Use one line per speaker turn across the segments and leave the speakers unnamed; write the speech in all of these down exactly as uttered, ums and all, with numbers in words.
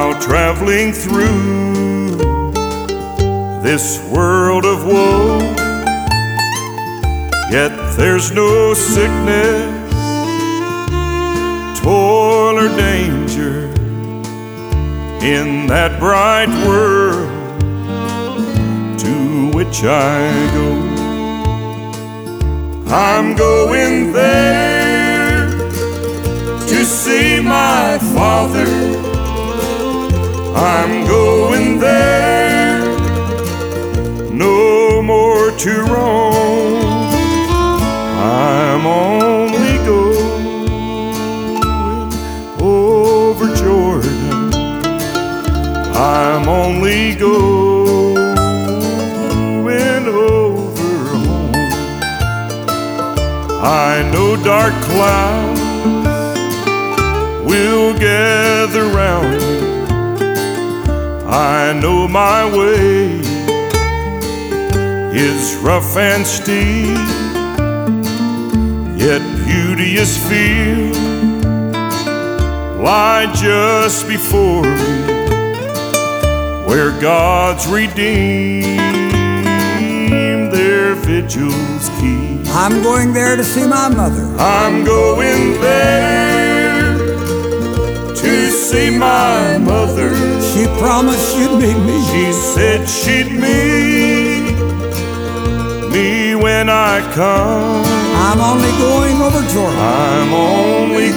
while traveling through this world of woe. Yet there's no sickness, toil or danger in that bright world to which I go. I'm going there to see my Father. I'm going there no more to roam. I'm only going over Jordan. I'm only going over home. I know dark clouds will gather round me. I know my way is rough and steep, yet beauteous fields lie just before me, where God's redeemed their vigils keep.
I'm going there to see my mother.
I'm going there to see my mother.
She promised she'd meet me.
She said she'd meet me when I come.
I'm only going over Jordan.
I'm only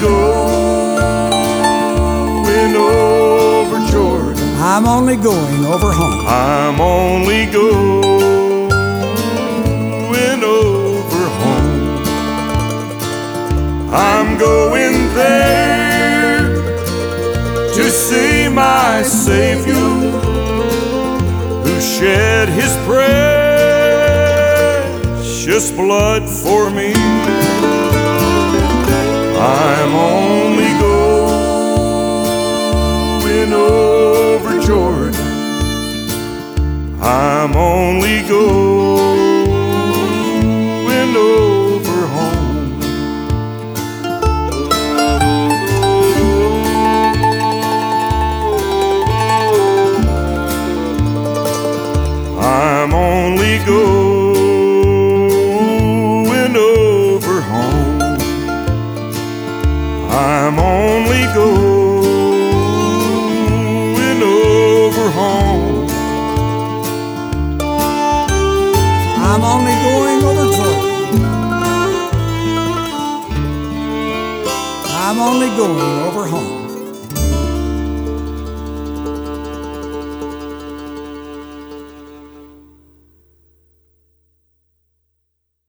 going over Jordan.
I'm only going over home.
I'm only going over home. I'm going there to see my Savior, who shed his precious blood for me. I'm only going over Jordan. I'm only going over home. I'm only going over home. I'm only going over home.
I'm only going over Jordan. I'm only going over home.